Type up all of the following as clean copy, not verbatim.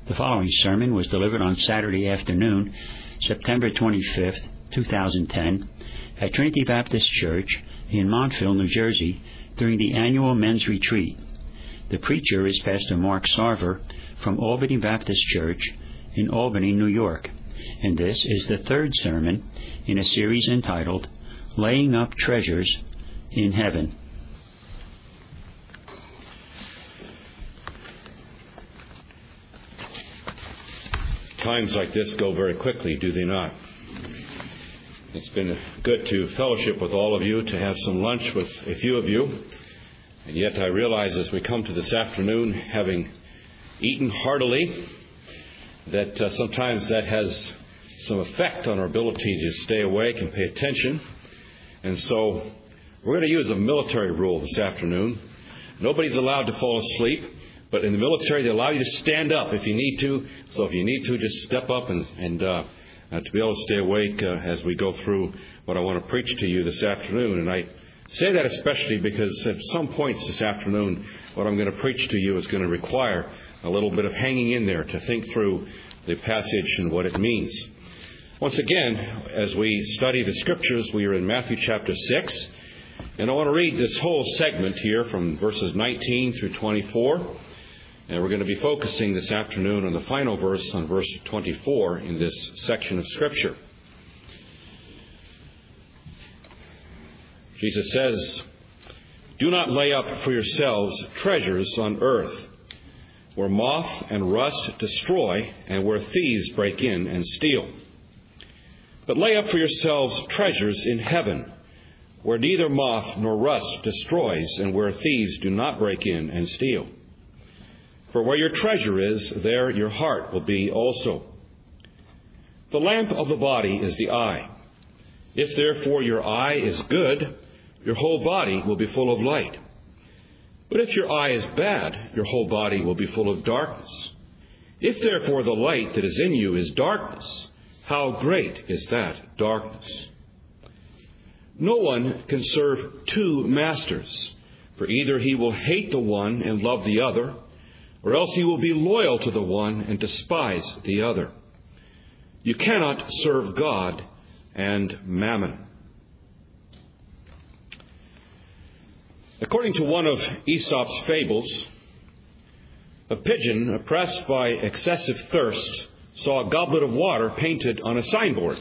The following sermon was delivered on Saturday afternoon, September 25th, 2010, at Trinity Baptist Church in Montville, New Jersey, during the annual men's retreat. The preacher is Pastor Mark Sarver from Albany Baptist Church in Albany, New York, and this is the third sermon in a series entitled Laying Up Treasures in Heaven. Times like this go very quickly, do they not? It's been good to fellowship with all of you, to have some lunch with a few of you. And yet I realize as we come to this afternoon, having eaten heartily, that sometimes that has some effect on our ability to stay awake and pay attention. And so we're going to use a military rule this afternoon. Nobody's allowed to fall asleep. But in the military, they allow you to stand up if you need to. So if you need to, just step up and to be able to stay awake as we go through what I want to preach to you this afternoon. And I say that especially because at some points this afternoon, what I'm going to preach to you is going to require a little bit of hanging in there to think through the passage and what it means. Once again, as we study the Scriptures, we are in Matthew chapter 6. And I want to read this whole segment here from verses 19 through 24. And we're going to be focusing this afternoon on the final verse, on verse 24 in this section of Scripture. Jesus says, "Do not lay up for yourselves treasures on earth, where moth and rust destroy, and where thieves break in and steal. But lay up for yourselves treasures in heaven, where neither moth nor rust destroys, and where thieves do not break in and steal. For where your treasure is, there your heart will be also. The lamp of the body is the eye. If therefore your eye is good, your whole body will be full of light. But if your eye is bad, your whole body will be full of darkness. If therefore the light that is in you is darkness, how great is that darkness? No one can serve two masters, for either he will hate the one and love the other, or else he will be loyal to the one and despise the other. You cannot serve God and mammon." According to one of Aesop's fables, a pigeon oppressed by excessive thirst saw a goblet of water painted on a signboard.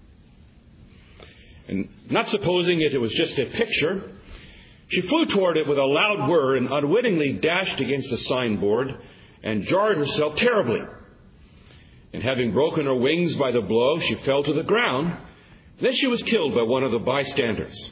And not supposing it was just a picture, she flew toward it with a loud whir and unwittingly dashed against the signboard and jarred herself terribly. And having broken her wings by the blow, she fell to the ground. Then she was killed by one of the bystanders.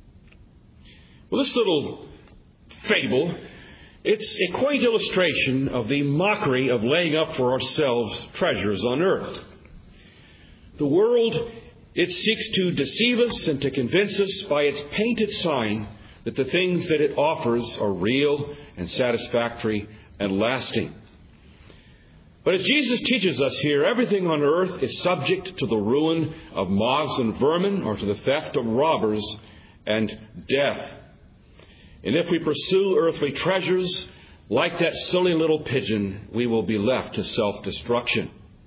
Well, this little fable, it's a quaint illustration of the mockery of laying up for ourselves treasures on earth. The world, it seeks to deceive us and to convince us by its painted sign that the things that it offers are real and satisfactory and lasting. But as Jesus teaches us here, everything on earth is subject to the ruin of moths and vermin, or to the theft of robbers and death. And if we pursue earthly treasures, like that silly little pigeon, we will be left to self-destruction.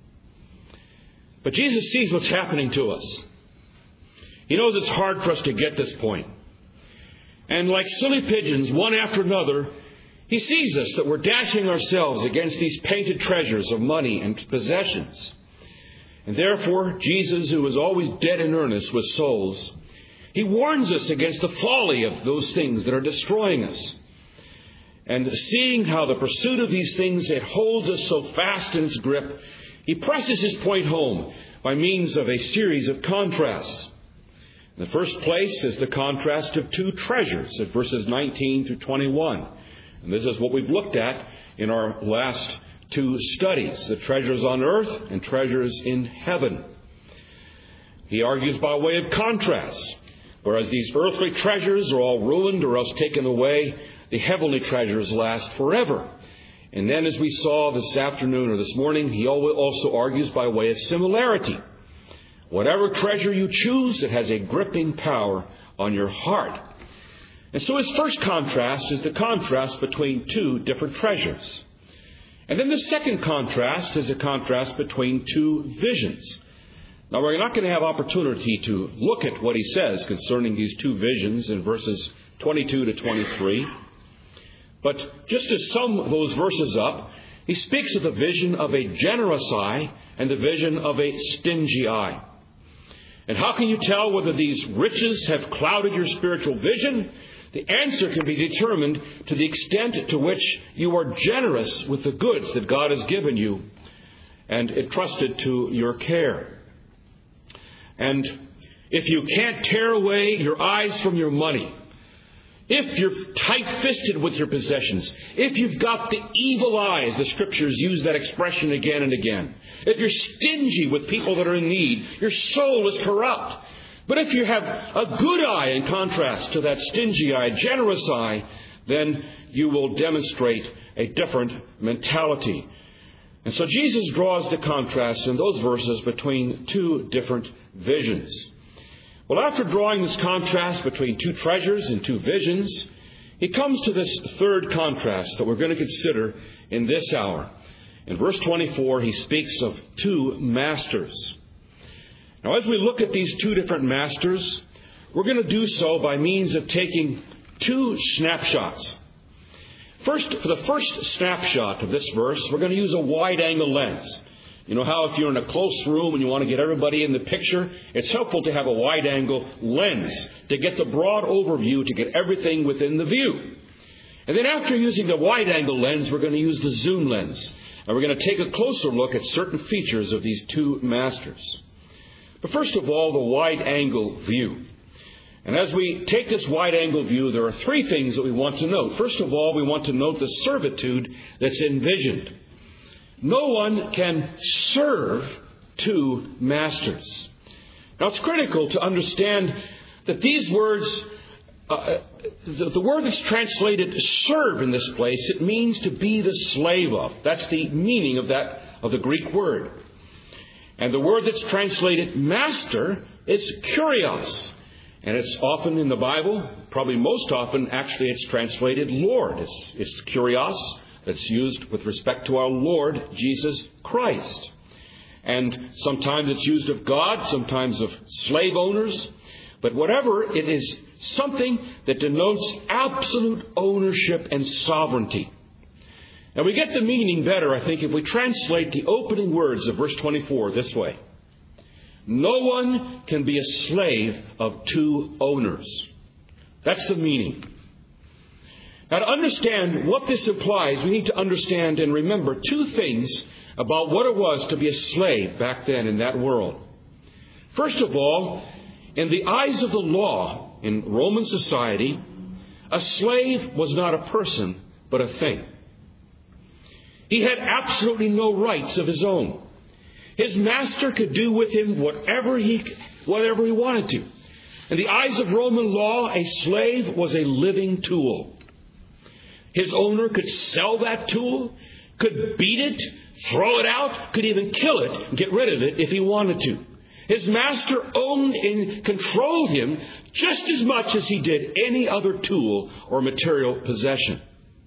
But Jesus sees what's happening to us. He knows it's hard for us to get this point. And like silly pigeons, one after another, He sees us that we're dashing ourselves against these painted treasures of money and possessions. And therefore, Jesus, who is always dead in earnest with souls, He warns us against the folly of those things that are destroying us. And seeing how the pursuit of these things, it holds us so fast in its grip, He presses His point home by means of a series of contrasts. In the first place is the contrast of two treasures at verses 19 through 21. And this is what we've looked at in our last two studies, the treasures on earth and treasures in heaven. He argues by way of contrast. Whereas these earthly treasures are all ruined or else taken away, the heavenly treasures last forever. And then, as we saw this afternoon or this morning, he also argues by way of similarity. Whatever treasure you choose, it has a gripping power on your heart. And so his first contrast is the contrast between two different treasures. And then the second contrast is a contrast between two visions. Now, we're not going to have opportunity to look at what he says concerning these two visions in verses 22 to 23. But just to sum those verses up, he speaks of the vision of a generous eye and the vision of a stingy eye. And how can you tell whether these riches have clouded your spiritual vision? The answer can be determined to the extent to which you are generous with the goods that God has given you and entrusted to your care. And if you can't tear away your eyes from your money, if you're tight-fisted with your possessions, if you've got the evil eyes, the Scriptures use that expression again and again, if you're stingy with people that are in need, your soul is corrupt. But if you have a good eye in contrast to that stingy eye, generous eye, then you will demonstrate a different mentality. And so Jesus draws the contrast in those verses between two different visions. Well, after drawing this contrast between two treasures and two visions, he comes to this third contrast that we're going to consider in this hour. In verse 24, he speaks of two masters. Now, as we look at these two different masters, we're going to do so by means of taking two snapshots. First, for the first snapshot of this verse, we're going to use a wide-angle lens. You know how if you're in a close room and you want to get everybody in the picture, it's helpful to have a wide-angle lens to get the broad overview, to get everything within the view. And then after using the wide-angle lens, we're going to use the zoom lens. And we're going to take a closer look at certain features of these two masters. But first of all, the wide-angle view. And as we take this wide-angle view, there are three things that we want to note. First of all, we want to note the servitude that's envisioned. No one can serve two masters. Now, it's critical to understand that these words, the word that's translated serve in this place, it means to be the slave of. That's the meaning of the Greek word. And the word that's translated master is kurios. And it's often in the Bible, probably most often, actually it's translated Lord. It's kurios that's used with respect to our Lord Jesus Christ. And sometimes it's used of God, sometimes of slave owners. But whatever, it is something that denotes absolute ownership and sovereignty. Now we get the meaning better, I think, if we translate the opening words of verse 24 this way. No one can be a slave of two owners. That's the meaning. Now, to understand what this implies, we need to understand and remember two things about what it was to be a slave back then in that world. First of all, in the eyes of the law in Roman society, a slave was not a person, but a thing. He had absolutely no rights of his own. His master could do with him whatever he wanted to. In the eyes of Roman law, a slave was a living tool. His owner could sell that tool, could beat it, throw it out, could even kill it, get rid of it if he wanted to. His master owned and controlled him just as much as he did any other tool or material possession.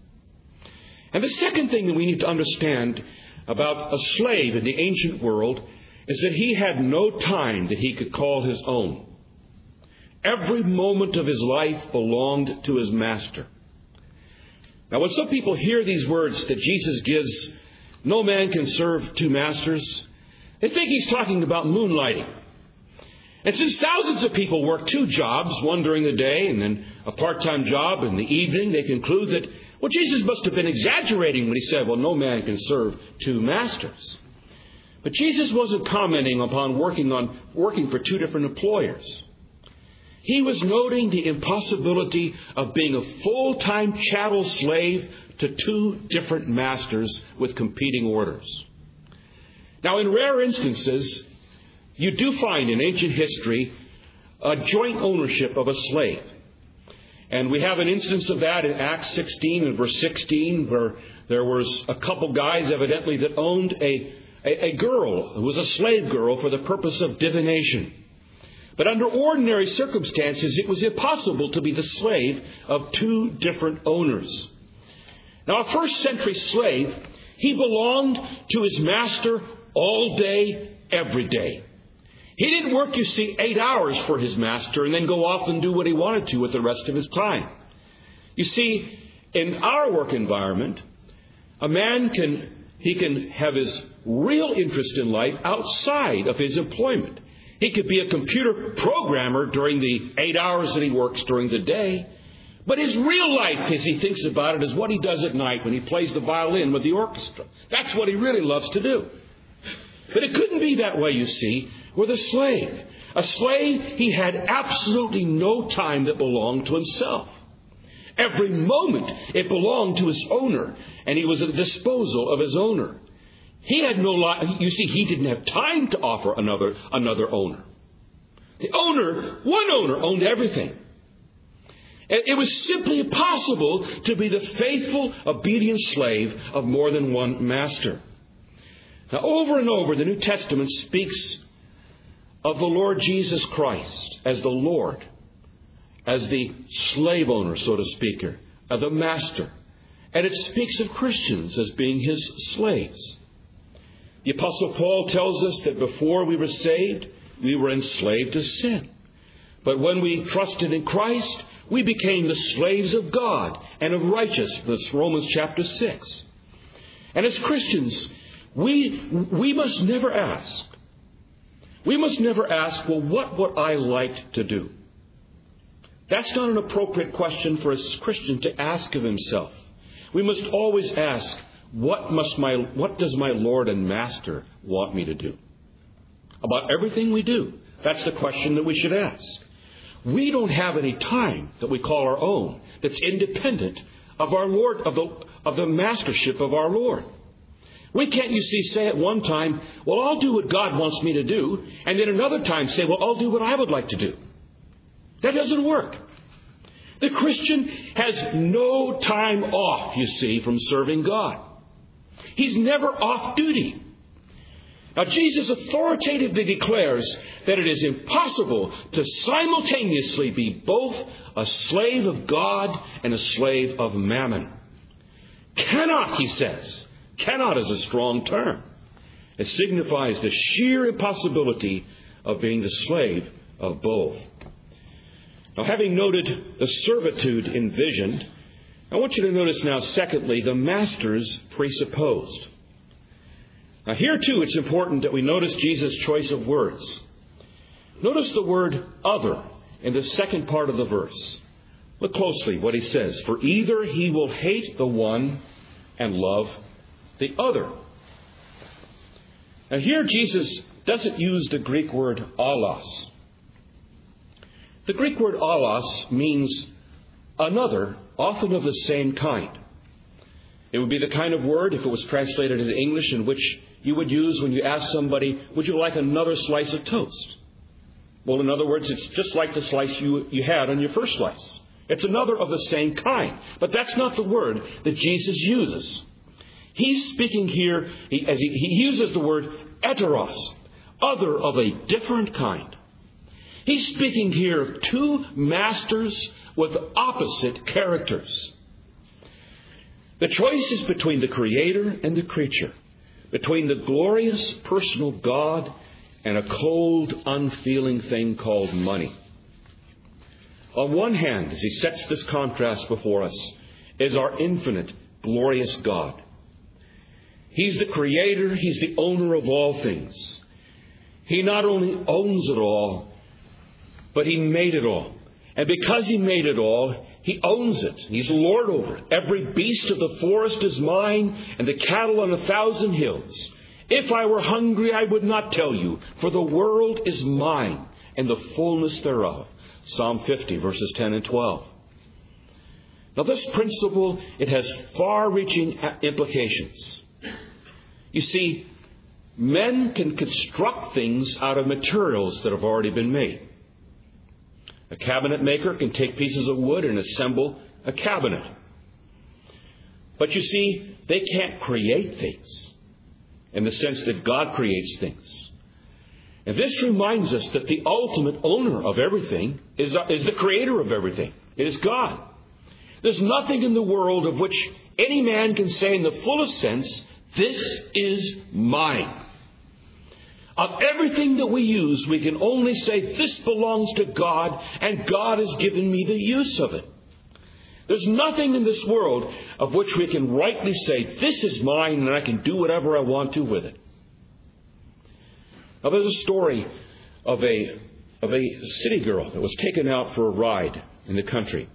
And the second thing that we need to understand about a slave in the ancient world is that he had no time that he could call his own. Every moment of his life belonged to his master. Now, when some people hear these words that Jesus gives, no man can serve two masters, they think he's talking about moonlighting. And since thousands of people work two jobs, one during the day and then a part-time job in the evening, they conclude that, well, Jesus must have been exaggerating when he said, well, no man can serve two masters. But Jesus wasn't commenting upon working for two different employers. He was noting the impossibility of being a full-time chattel slave to two different masters with competing orders. Now, in rare instances, you do find in ancient history a joint ownership of a slave. And we have an instance of that in Acts 16 and verse 16, where there was a couple guys evidently that owned a girl who was a slave girl for the purpose of divination. But under ordinary circumstances, it was impossible to be the slave of two different owners. Now, a first century slave, He belonged to his master all day, every day. He didn't work, 8 hours for his master and then go off and do what he wanted to with the rest of his time. You see, in our work environment, a man can have his real interest in life outside of his employment. He could be a computer programmer during the 8 hours that he works during the day. But his real life, as he thinks about it, is what he does at night when he plays the violin with the orchestra. That's what he really loves to do. But it couldn't be that way, with a slave. A slave, he had absolutely no time that belonged to himself. Every moment it belonged to his owner, and he was at the disposal of his owner. He had no life. He didn't have time to offer another owner. One owner owned everything. It was simply impossible to be the faithful, obedient slave of more than one master. Now, over and over, the New Testament speaks of the Lord Jesus Christ as the Lord, as the slave owner, so to speak, of the master. And it speaks of Christians as being his slaves. The Apostle Paul tells us that before we were saved, we were enslaved to sin. But when we trusted in Christ, we became the slaves of God and of righteousness, Romans chapter 6. And as Christians, we must never ask. We must never ask, well, what would I like to do? That's not an appropriate question for a Christian to ask of himself. We must always ask, what does my Lord and Master want me to do? About everything we do. That's the question that we should ask. We don't have any time that we call our own that's independent of our Lord, of the mastership of our Lord. We can't, say at one time, well, I'll do what God wants me to do, and then another time say, well, I'll do what I would like to do. That doesn't work. The Christian has no time off, from serving God. He's never off duty. Now, Jesus authoritatively declares that it is impossible to simultaneously be both a slave of God and a slave of mammon. Cannot, he says. Cannot is a strong term. It signifies the sheer impossibility of being the slave of both. Now, having noted the servitude envisioned, I want you to notice now, secondly, the masters presupposed. Now, here too, it's important that we notice Jesus' choice of words. Notice the word other in the second part of the verse. Look closely what he says. For either he will hate the one and love the other. Now, here Jesus doesn't use the Greek word allos. The Greek word allos means another, often of the same kind. It would be the kind of word, if it was translated into English, in which you would use when you ask somebody, would you like another slice of toast? Well, in other words, it's just like the slice you had on your first slice. It's another of the same kind. But that's not the word that Jesus uses. He's speaking here, he uses the word heteros, other of a different kind. He's speaking here of two masters with opposite characters. The choice is between the Creator and the creature, between the glorious personal God and a cold, unfeeling thing called money. On one hand, as he sets this contrast before us, is our infinite, glorious God. He's the Creator. He's the owner of all things. He not only owns it all, but He made it all. And because He made it all, He owns it. He's Lord over it. Every beast of the forest is mine, and the cattle on 1,000 hills. If I were hungry, I would not tell you, for the world is mine, and the fullness thereof. Psalm 50, verses 10 and 12. Now, this principle, it has far-reaching implications. You see, men can construct things out of materials that have already been made. A cabinet maker can take pieces of wood and assemble a cabinet. But you see, they can't create things in the sense that God creates things. And this reminds us that the ultimate owner of everything is the Creator of everything. It is God. There's nothing in the world of which any man can say in the fullest sense, This is mine. Of everything that we use, we can only say, this belongs to God, and God has given me the use of it. There's nothing in this world of which we can rightly say, this is mine, and I can do whatever I want to with it. Now, there's a story of a city girl that was taken out for a ride in the country.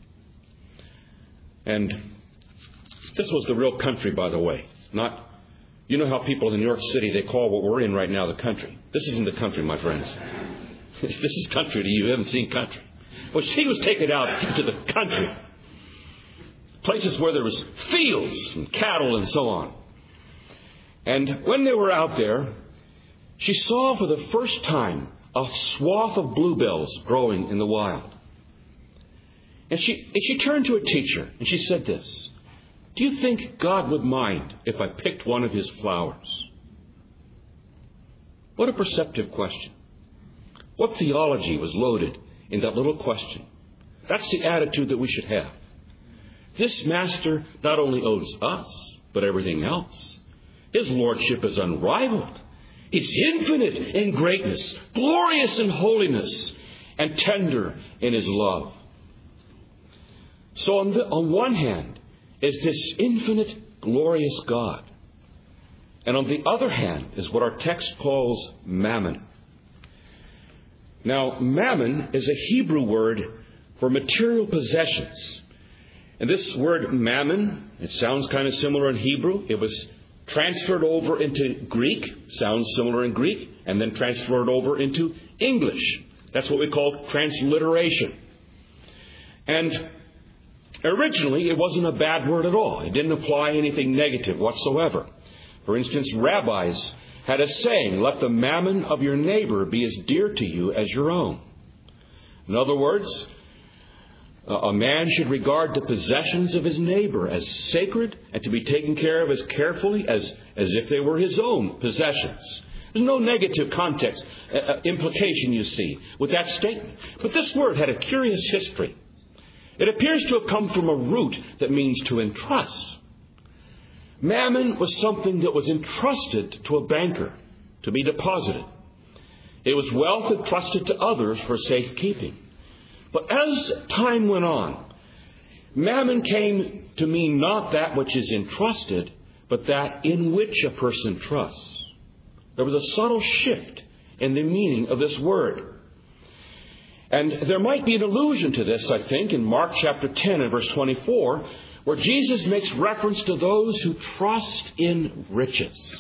And this was the real country, by the way. Not, you know how people in New York City, they call what we're in right now the country. This isn't the country, my friends. This is country to you. You haven't seen country. Well, she was taken out into the country. Places where there was fields and cattle and so on. And when they were out there, she saw for the first time a swath of bluebells growing in the wild. And she turned to a teacher and she said this, do you think God would mind if I picked one of his flowers? What a perceptive question. What theology was loaded in that little question? That's the attitude that we should have. This master not only owes us, but everything else. His lordship is unrivaled. He's infinite in greatness, glorious in holiness, and tender in his love. So on one hand is this infinite, glorious God. And on the other hand is what our text calls mammon. Now, mammon is a Hebrew word for material possessions. And this word mammon, it sounds kind of similar in Hebrew. It was transferred over into Greek, sounds similar in Greek, and then transferred over into English. That's what we call transliteration. And originally, it wasn't a bad word at all. It didn't imply anything negative whatsoever. For instance, rabbis had a saying, let the mammon of your neighbor be as dear to you as your own. In other words, a man should regard the possessions of his neighbor as sacred and to be taken care of as carefully as if they were his own possessions. There's no negative context, implication, you see, with that statement. But this word had a curious history. It appears to have come from a root that means to entrust. Mammon was something that was entrusted to a banker to be deposited. It was wealth entrusted to others for safekeeping. But as time went on, mammon came to mean not that which is entrusted, but that in which a person trusts. There was a subtle shift in the meaning of this word. And there might be an allusion to this, I think, in Mark chapter 10 and verse 24, where Jesus makes reference to those who trust in riches.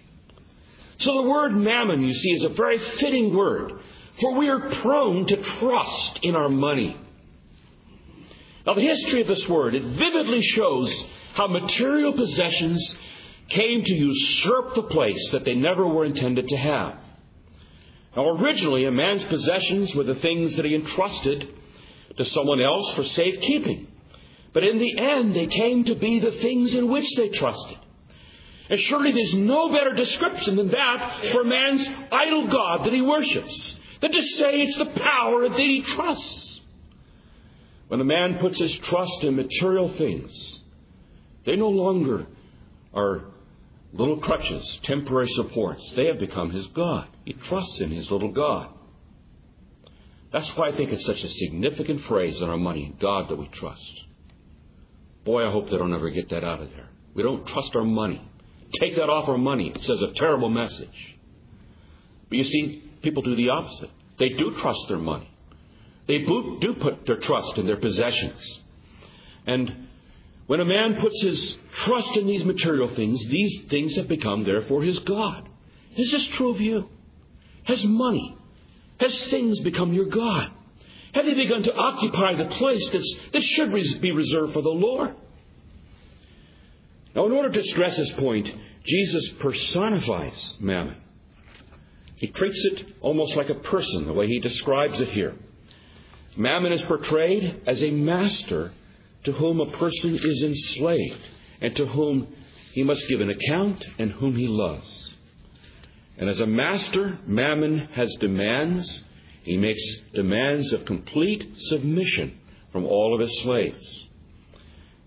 So the word mammon, you see, is a very fitting word, for we are prone to trust in our money. Now, the history of this word, it vividly shows how material possessions came to usurp the place that they never were intended to have. Now, originally, a man's possessions were the things that he entrusted to someone else for safekeeping. But in the end, they came to be the things in which they trusted. And surely there's no better description than that for man's idol god that he worships, than to say it's the power that he trusts. When a man puts his trust in material things, they no longer are little crutches, temporary supports. They have become his God. He trusts in his little God. That's why I think it's such a significant phrase in our money, God that we trust. Boy, I hope they don't ever get that out of there. We don't trust our money. Take that off our money. It says a terrible message. But you see, people do the opposite. They do trust their money. They do put their trust in their possessions. And when a man puts his trust in these material things, these things have become, therefore, his God. Is this true of you? Has money, has things become your God? Have they begun to occupy the place that should be reserved for the Lord? Now, in order to stress this point, Jesus personifies mammon. He treats it almost like a person, the way he describes it here. Mammon is portrayed as a master to whom a person is enslaved and to whom he must give an account and whom he loves. And as a master, mammon has demands. He makes demands of complete submission from all of his slaves.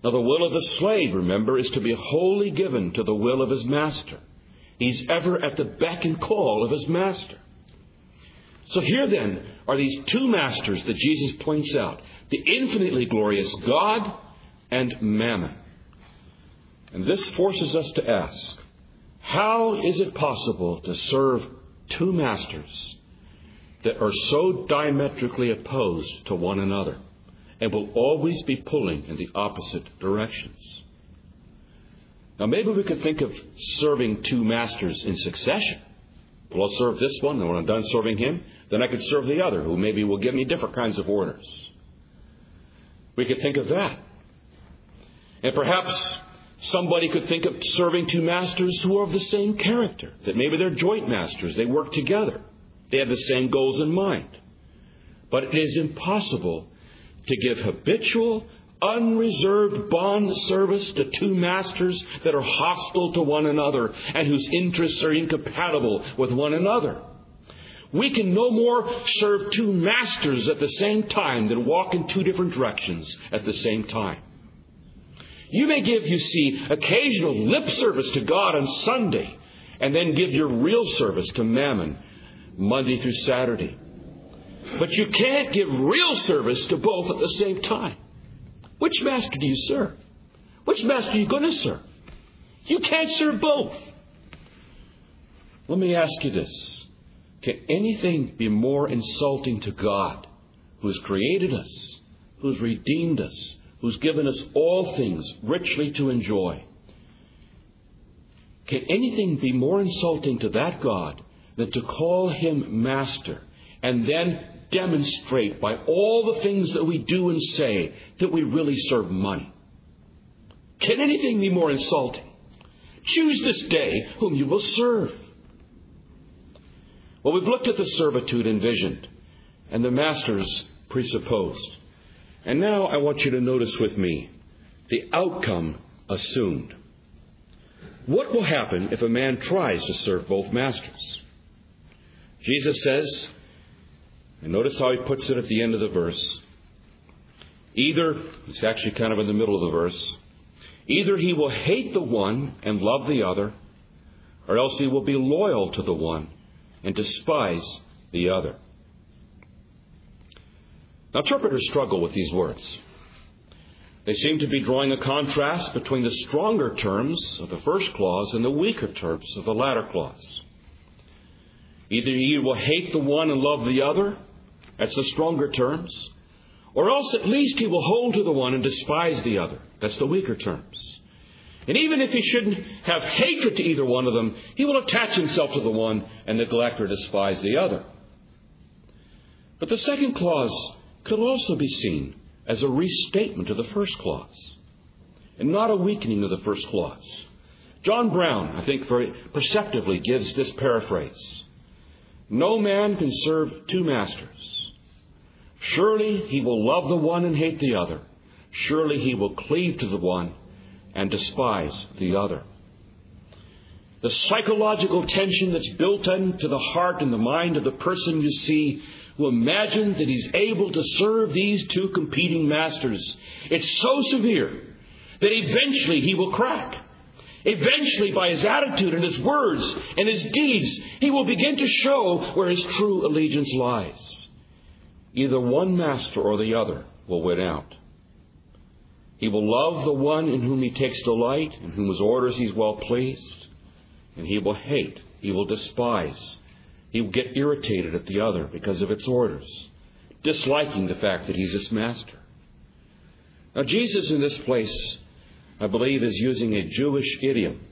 Now, the will of the slave, remember, is to be wholly given to the will of his master. He's ever at the beck and call of his master. So here then are these two masters that Jesus points out: the infinitely glorious God and Mammon. And this forces us to ask, how is it possible to serve two masters that are so diametrically opposed to one another and will always be pulling in the opposite directions? Now, maybe we could think of serving two masters in succession. Well, I'll serve this one, and when I'm done serving him, then I could serve the other, who maybe will give me different kinds of orders. We could think of that. And perhaps somebody could think of serving two masters who are of the same character, that maybe they're joint masters, they work together, they have the same goals in mind. But it is impossible to give habitual, unreserved bond service to two masters that are hostile to one another and whose interests are incompatible with one another. We can no more serve two masters at the same time than walk in two different directions at the same time. You may give, you see, occasional lip service to God on Sunday and then give your real service to Mammon Monday through Saturday. But you can't give real service to both at the same time. Which master do you serve? Which master are you going to serve? You can't serve both. Let me ask you this. Can anything be more insulting to God, who has created us, who has redeemed us, who's given us all things richly to enjoy? Can anything be more insulting to that God than to call him master and then demonstrate by all the things that we do and say that we really serve money? Can anything be more insulting? Choose this day whom you will serve. Well, we've looked at the servitude envisioned and the masters presupposed. And now I want you to notice with me the outcome assumed. What will happen if a man tries to serve both masters? Jesus says, and notice how he puts it at the end of the verse, either, it's actually kind of in the middle of the verse, either he will hate the one and love the other, or else he will be loyal to the one and despise the other. Now, interpreters struggle with these words. They seem to be drawing a contrast between the stronger terms of the first clause and the weaker terms of the latter clause. Either you will hate the one and love the other, that's the stronger terms, or else at least he will hold to the one and despise the other, that's the weaker terms. And even if he shouldn't have hatred to either one of them, he will attach himself to the one and neglect or despise the other. But the second clause could also be seen as a restatement of the first clause, and not a weakening of the first clause. John Brown, I think, very perceptively gives this paraphrase: no man can serve two masters. Surely he will love the one and hate the other. Surely he will cleave to the one and despise the other. The psychological tension that's built into the heart and the mind of the person you see who imagine that he's able to serve these two competing masters, it's so severe that eventually he will crack. Eventually, by his attitude and his words and his deeds, he will begin to show where his true allegiance lies. Either one master or the other will win out. He will love the one in whom he takes delight, in whose orders he's well pleased, and he will hate, he will despise, he will get irritated at the other because of its orders, disliking the fact that he's its master. Now, Jesus in this place, I believe, is using a Jewish idiom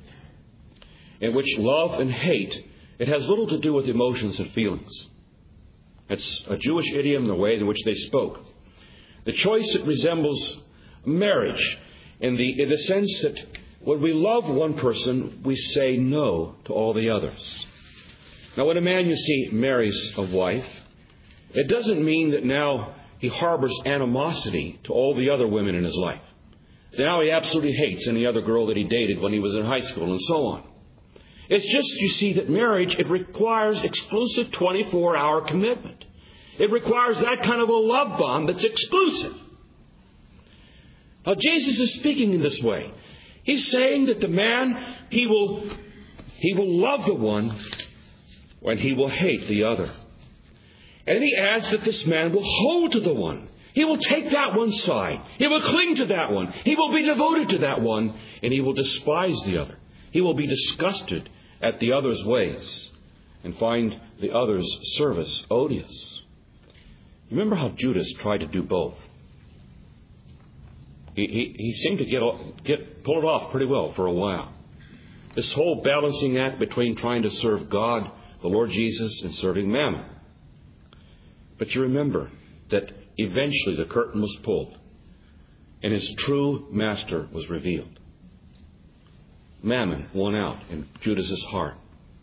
in which love and hate, it has little to do with emotions and feelings. It's a Jewish idiom, the way in which they spoke. The choice, it resembles marriage in the sense that when we love one person, we say no to all the others. Now, when a man, you see, marries a wife, it doesn't mean that now he harbors animosity to all the other women in his life. Now he absolutely hates any other girl that he dated when he was in high school and so on. It's just, you see, that marriage, it requires exclusive 24-hour commitment. It requires that kind of a love bond that's exclusive. Now, Jesus is speaking in this way. He's saying that the man, he will love the one and he will hate the other. And he adds that this man will hold to the one. He will take that one side. He will cling to that one. He will be devoted to that one. And he will despise the other. He will be disgusted at the other's ways and find the other's service odious. Remember how Judas tried to do both. He seemed to pull it off pretty well for a while. This whole balancing act between trying to serve God, the Lord Jesus, and serving Mammon. But you remember that eventually the curtain was pulled and his true master was revealed. Mammon won out in Judas's heart.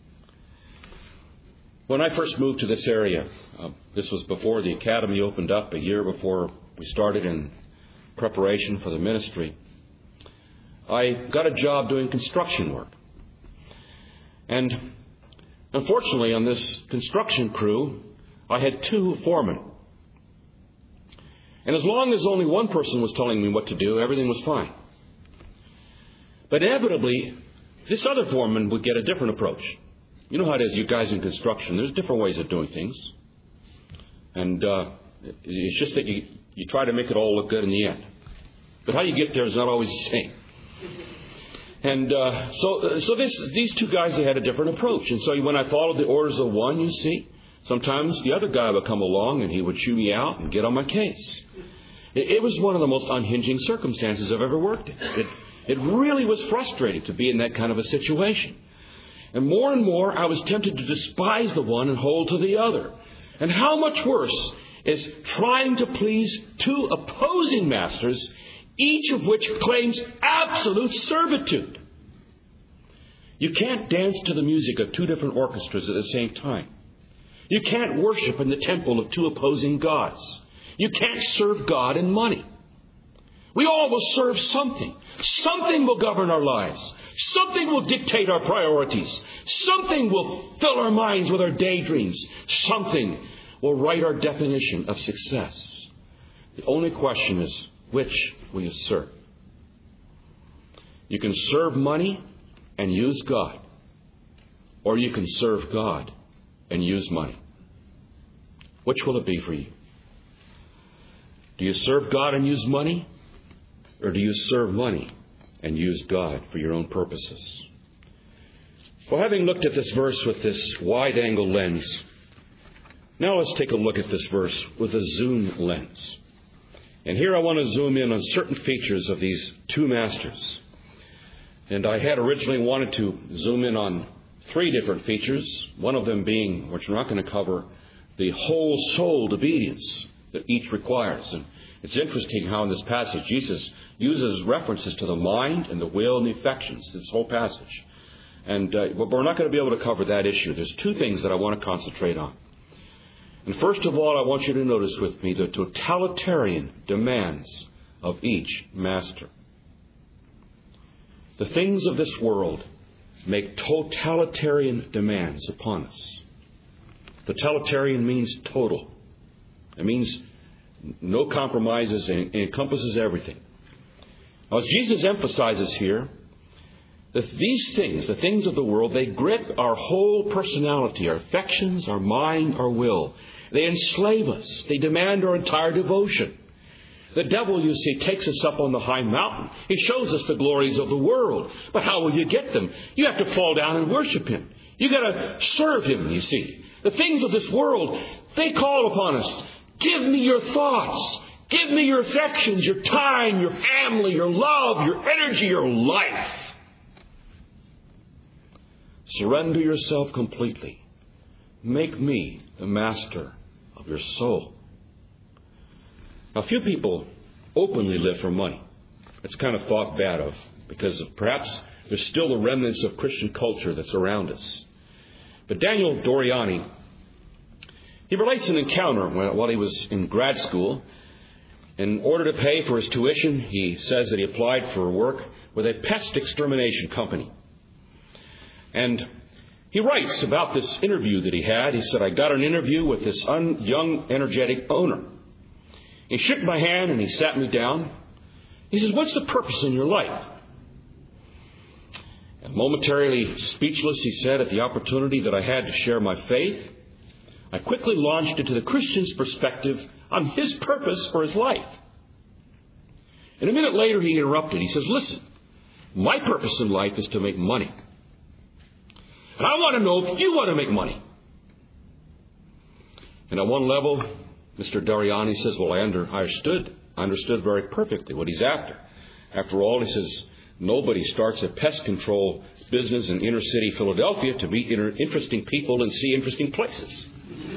When I first moved to this area, this was before the academy opened up, a year before we started in preparation for the ministry, I got a job doing construction work. And unfortunately, on this construction crew, I had two foremen. And as long as only one person was telling me what to do, everything was fine. But inevitably, this other foreman would get a different approach. You know how it is, you guys in construction. There's different ways of doing things. And it's just that you try to make it all look good in the end. But how you get there is not always the same. And so these two guys, they had a different approach. And so when I followed the orders of one, you see, sometimes the other guy would come along and he would chew me out and get on my case. It was one of the most unhinging circumstances I've ever worked in. It really was frustrating to be in that kind of a situation. And more, I was tempted to despise the one and hold to the other. And how much worse is trying to please two opposing masters, each of which claims absolute servitude. You can't dance to the music of two different orchestras at the same time. You can't worship in the temple of two opposing gods. You can't serve God and money. We all will serve something. Something will govern our lives. Something will dictate our priorities. Something will fill our minds with our daydreams. Something will write our definition of success. The only question is, which will you serve? You can serve money and use God. Or you can serve God and use money. Which will it be for you? Do you serve God and use money? Or do you serve money and use God for your own purposes? Well, having looked at this verse with this wide-angle lens, now let's take a look at this verse with a zoom lens. And here I want to zoom in on certain features of these two masters. And I had originally wanted to zoom in on three different features, one of them being, which we're not going to cover, the whole-souled obedience that each requires. And it's interesting how in this passage Jesus uses references to the mind and the will and the affections, this whole passage. And but we're not going to be able to cover that issue. There's two things that I want to concentrate on. And first of all, I want you to notice with me the totalitarian demands of each master. The things of this world make totalitarian demands upon us. Totalitarian means total. It means no compromises and encompasses everything. Now, as Jesus emphasizes here, that these things, the things of the world, they grip our whole personality, our affections, our mind, our will. They enslave us. They demand our entire devotion. The devil, you see, takes us up on the high mountain. He shows us the glories of the world. But how will you get them? You have to fall down and worship him. You've got to serve him, you see. The things of this world, they call upon us. Give me your thoughts. Give me your affections, your time, your family, your love, your energy, your life. Surrender yourself completely. Make me the master of your soul. Now, few people openly live for money. It's kind of thought bad of because perhaps there's still the remnants of Christian culture that's around us. But Daniel Doriani, he relates an encounter while he was in grad school. In order to pay for his tuition, he says that he applied for work with a pest extermination company. And he writes about this interview that he had. He said, I got an interview with this young, energetic owner. He shook my hand and he sat me down. He says, what's the purpose in your life? And momentarily speechless, he said, at the opportunity that I had to share my faith, I quickly launched into the Christian's perspective on his purpose for his life. And a minute later, he interrupted. He says, listen, my purpose in life is to make money. And I want to know if you want to make money. And at one level, Mr. Dariani says, well, I understood very perfectly what he's after. After all, he says, nobody starts a pest control business in inner city Philadelphia to meet interesting people and see interesting places.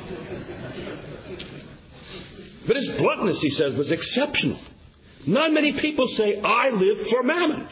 But his bluntness, he says, was exceptional. Not many people say, I live for mammon.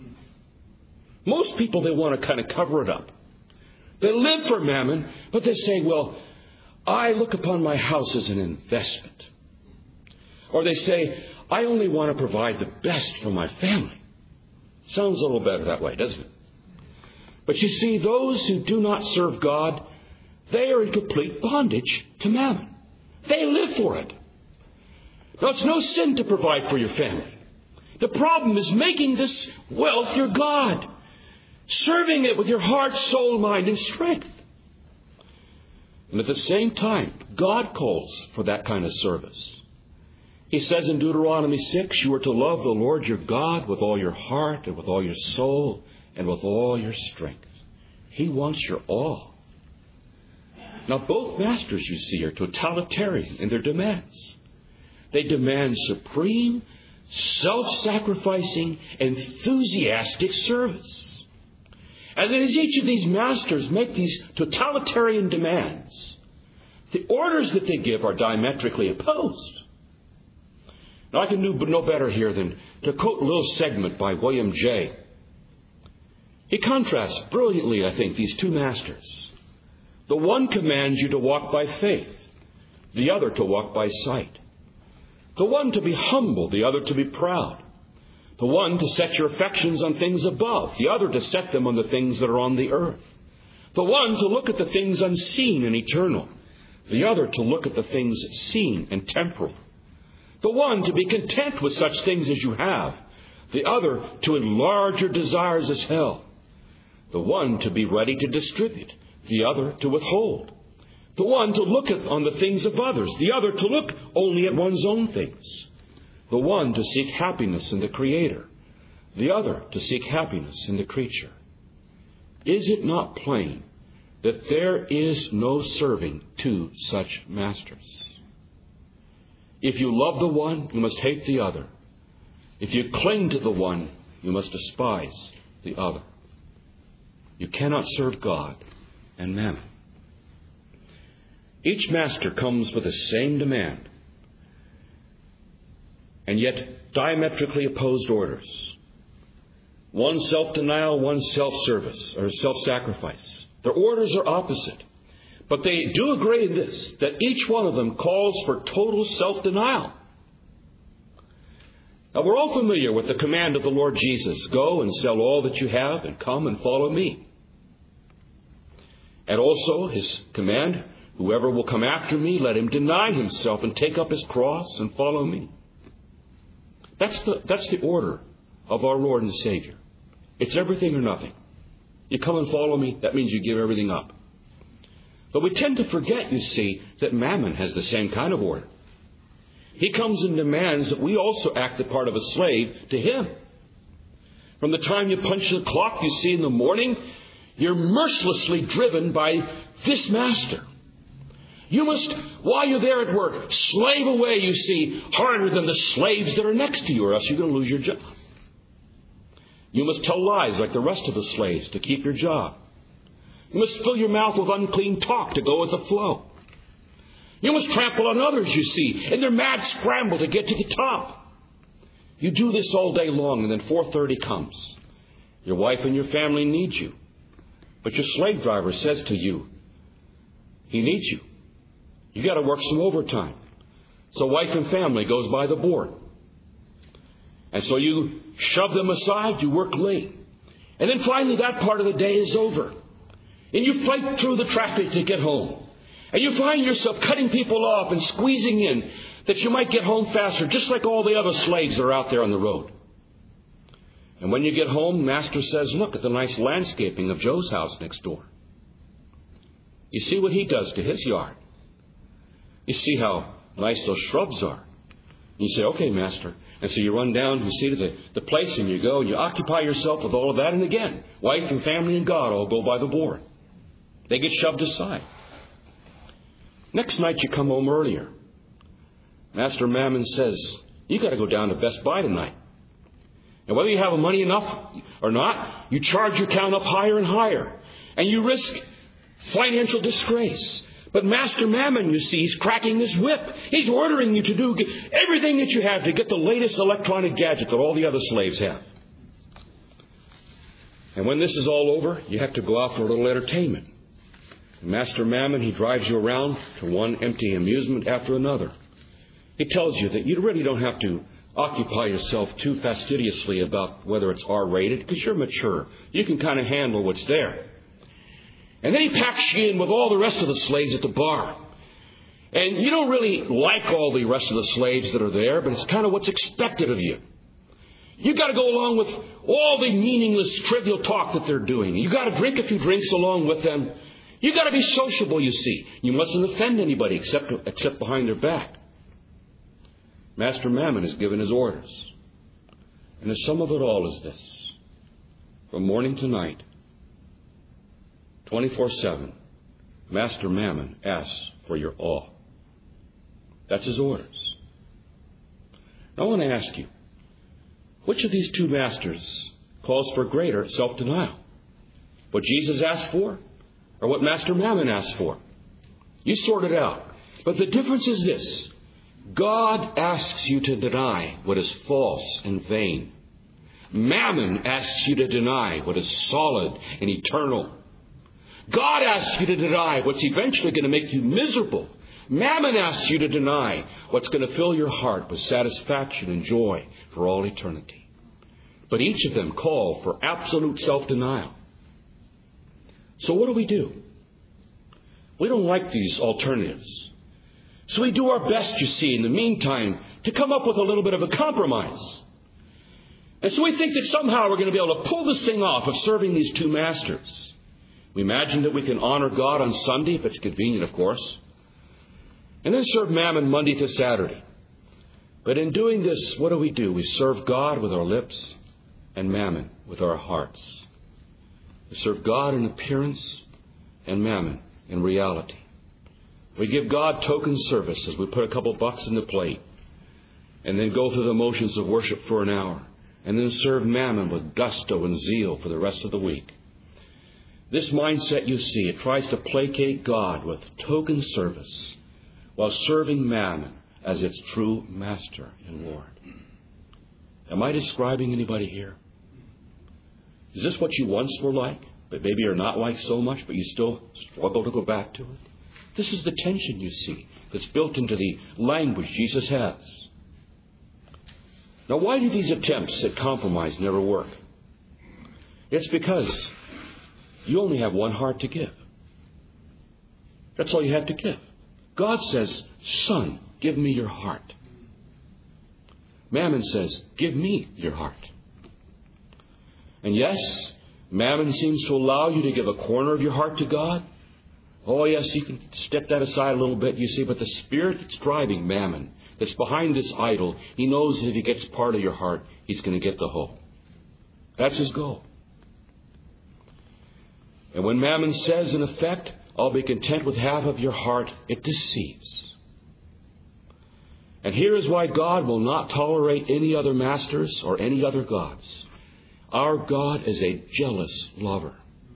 Most people, they want to kind of cover it up. They live for mammon, but they say, well, I look upon my house as an investment. Or they say, I only want to provide the best for my family. Sounds a little better that way, doesn't it? But you see, those who do not serve God, they are in complete bondage to mammon. They live for it. Now, it's no sin to provide for your family. The problem is making this wealth your God. Serving it with your heart, soul, mind, and strength. And at the same time, God calls for that kind of service. He says in Deuteronomy 6, you are to love the Lord your God with all your heart and with all your soul and with all your strength. He wants your all. Now, both masters, you see, are totalitarian in their demands. They demand supreme, self-sacrificing, enthusiastic service. And then as each of these masters make these totalitarian demands, the orders that they give are diametrically opposed. Now, I can do no better here than to quote a little segment by William Jay. He contrasts brilliantly, I think, these two masters. The one commands you to walk by faith, the other to walk by sight. The one to be humble, the other to be proud. The one to set your affections on things above, the other to set them on the things that are on the earth. The one to look at the things unseen and eternal, the other to look at the things seen and temporal. The one to be content with such things as you have, the other to enlarge your desires as hell. The one to be ready to distribute, the other to withhold. The one to look on the things of others, the other to look only at one's own things. The one to seek happiness in the Creator, the other to seek happiness in the creature. Is it not plain that there is no serving two such masters? If you love the one, you must hate the other. If you cling to the one, you must despise the other. You cannot serve God and mammon. Each master comes with the same demand, and yet diametrically opposed orders. One self-denial, one self-service or self-sacrifice. Their orders are opposite. But they do agree in this, that each one of them calls for total self-denial. Now, we're all familiar with the command of the Lord Jesus, go and sell all that you have and come and follow me. And also his command, whoever will come after me, let him deny himself and take up his cross and follow me. That's the order of our Lord and Savior. It's everything or nothing. You come and follow me, that means you give everything up. But we tend to forget, you see, that Mammon has the same kind of order. He comes and demands that we also act the part of a slave to him. From the time you punch the clock, you see, in the morning, you're mercilessly driven by this master. You must, while you're there at work, slave away, you see, harder than the slaves that are next to you, or else you're going to lose your job. You must tell lies like the rest of the slaves to keep your job. You must fill your mouth with unclean talk to go with the flow. You must trample on others, you see, in their mad scramble to get to the top. You do this all day long, and then 4:30 comes. Your wife and your family need you. But your slave driver says to you, he needs you. You got to work some overtime. So wife and family goes by the board. And so you shove them aside, you work late. And then finally that part of the day is over. And you fight through the traffic to get home. And you find yourself cutting people off and squeezing in that you might get home faster, just like all the other slaves that are out there on the road. And when you get home, Master says, look at the nice landscaping of Joe's house next door. You see what he does to his yard. You see how nice those shrubs are. And you say, okay, Master. And so you run down, you see to the place, and you go, and you occupy yourself with all of that. And again, wife and family and God all go by the board. They get shoved aside. Next night you come home earlier. Master Mammon says, you got to go down to Best Buy tonight. And whether you have money enough or not, you charge your count up higher and higher. And you risk financial disgrace. But Master Mammon, you see, he's cracking his whip. He's ordering you to do everything that you have to get the latest electronic gadget that all the other slaves have. And when this is all over, you have to go out for a little entertainment. And Master Mammon, he drives you around to one empty amusement after another. He tells you that you really don't have to occupy yourself too fastidiously about whether it's R-rated, because you're mature. You can kind of handle what's there. And then he packs you in with all the rest of the slaves at the bar. And you don't really like all the rest of the slaves that are there, but it's kind of what's expected of you. You've got to go along with all the meaningless, trivial talk that they're doing. You've got to drink a few drinks along with them. You've got to be sociable, you see. You mustn't offend anybody except behind their back. Master Mammon has given his orders. And the sum of it all is this. From morning to night, 24/7, Master Mammon asks for your awe. That's his orders. Now I want to ask you, which of these two masters calls for greater self-denial? What Jesus asked for, or what Master Mammon asked for? You sort it out. But the difference is this. God asks you to deny what is false and vain. Mammon asks you to deny what is solid and eternal. God asks you to deny what's eventually going to make you miserable. Mammon asks you to deny what's going to fill your heart with satisfaction and joy for all eternity. But each of them call for absolute self-denial. So what do? We don't like these alternatives. So we do our best, you see, in the meantime, to come up with a little bit of a compromise. And so we think that somehow we're going to be able to pull this thing off of serving these two masters. We imagine that we can honor God on Sunday, if it's convenient, of course, and then serve Mammon Monday to Saturday. But in doing this, what do? We serve God with our lips and Mammon with our hearts. We serve God in appearance and Mammon in reality. We give God token service as we put a couple bucks in the plate and then go through the motions of worship for an hour and then serve Mammon with gusto and zeal for the rest of the week. This mindset, you see, it tries to placate God with token service while serving Mammon as its true master and Lord. Am I describing anybody here? Is this what you once were like, but maybe you're not like so much, but you still struggle to go back to it? This is the tension, you see, that's built into the language Jesus has. Now, why do these attempts at compromise never work? It's because you only have one heart to give. That's all you have to give. God says, Son, give me your heart. Mammon says, give me your heart. And yes, Mammon seems to allow you to give a corner of your heart to God. Oh, yes, you can step that aside a little bit, you see, but the spirit that's driving Mammon, that's behind this idol, he knows that if he gets part of your heart, he's going to get the whole. That's his goal. And when Mammon says, in effect, I'll be content with half of your heart, it deceives. And here is why God will not tolerate any other masters or any other gods. Our God is a jealous lover.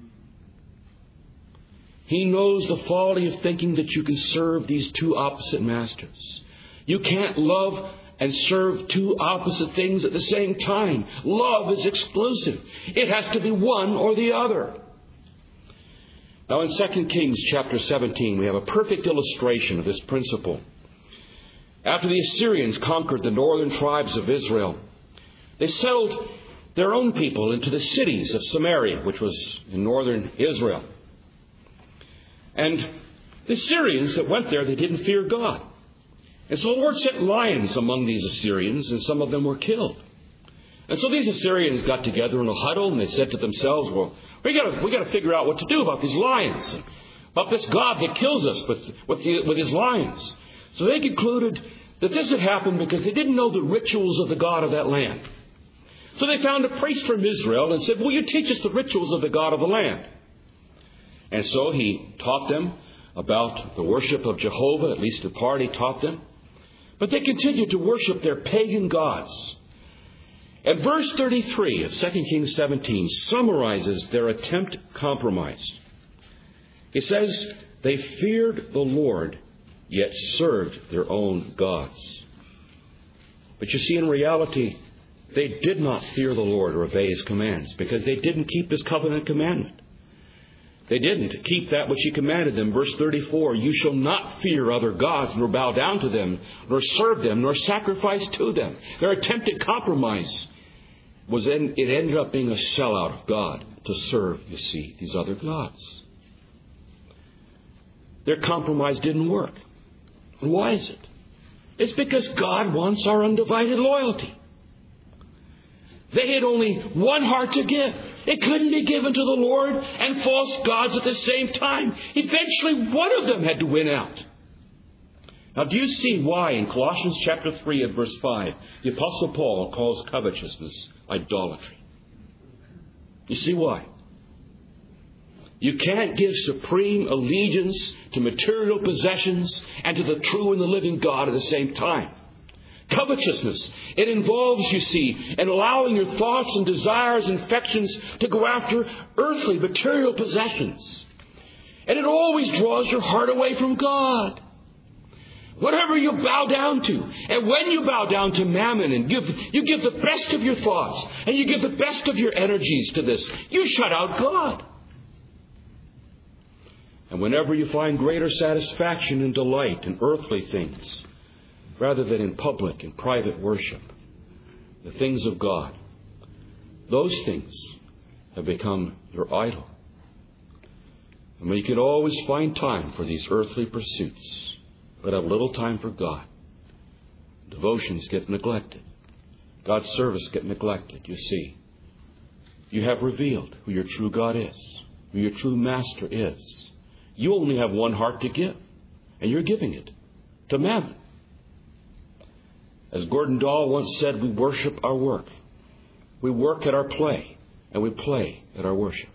He knows the folly of thinking that you can serve these two opposite masters. You can't love and serve two opposite things at the same time. Love is exclusive. It has to be one or the other. Now in 2 Kings chapter 17, we have a perfect illustration of this principle. After the Assyrians conquered the northern tribes of Israel, they settled their own people into the cities of Samaria, which was in northern Israel. And the Assyrians that went there, they didn't fear God. And so the Lord sent lions among these Assyrians, and some of them were killed. And so these Assyrians got together in a huddle, and they said to themselves, well, we got to figure out what to do about these lions, about this God that kills us with his lions. So they concluded that this had happened because they didn't know the rituals of the God of that land. So they found a priest from Israel and said, will you teach us the rituals of the God of the land? And so he taught them about the worship of Jehovah, at least in part he taught them. But they continued to worship their pagan gods. And verse 33 of 2 Kings 17 summarizes their attempt compromise. It says, they feared the Lord, yet served their own gods. But you see, in reality, they did not fear the Lord or obey His commands because they didn't keep His covenant commandment. They didn't keep that which He commanded them. Verse 34, you shall not fear other gods, nor bow down to them, nor serve them, nor sacrifice to them. Their attempted compromise it ended up being a sellout of God to serve, you see, these other gods. Their compromise didn't work. And why is it? It's because God wants our undivided loyalty. They had only one heart to give. It couldn't be given to the Lord and false gods at the same time. Eventually, one of them had to win out. Now, do you see why in Colossians chapter 3 and verse 5, the Apostle Paul calls covetousness idolatry? You see why? You can't give supreme allegiance to material possessions and to the true and the living God at the same time. Covetousness, it involves, you see, in allowing your thoughts and desires and affections to go after earthly, material possessions. And it always draws your heart away from God. Whatever you bow down to, and when you bow down to mammon and you give the best of your thoughts, and you give the best of your energies to this, you shut out God. And whenever you find greater satisfaction and delight in earthly things, rather than in public and private worship, the things of God, those things have become your idol. And when you can always find time for these earthly pursuits, but have little time for God, devotions get neglected. God's service get neglected, you see. You have revealed who your true God is, who your true master is. You only have one heart to give, and you're giving it to mammon. As Gordon Dahl once said, we worship our work. We work at our play, and we play at our worship.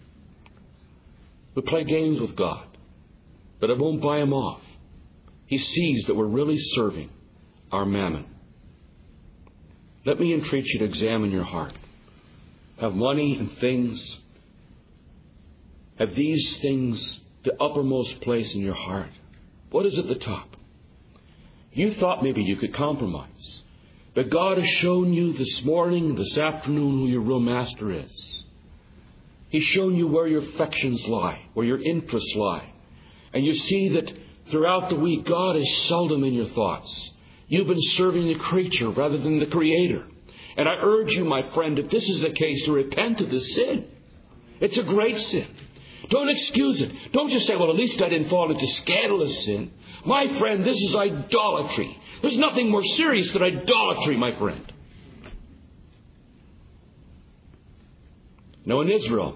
We play games with God, but it won't buy Him off. He sees that we're really serving our mammon. Let me entreat you to examine your heart. Have money and things, have these things the uppermost place in your heart? What is at the top? You thought maybe you could compromise. But God has shown you this morning, this afternoon, who your real master is. He's shown you where your affections lie, where your interests lie. And you see that throughout the week, God is seldom in your thoughts. You've been serving the creature rather than the Creator. And I urge you, my friend, if this is the case, to repent of the sin. It's a great sin. Don't excuse it. Don't just say, well, at least I didn't fall into scandalous sin. My friend, this is idolatry. There's nothing more serious than idolatry, my friend. Now, in Israel,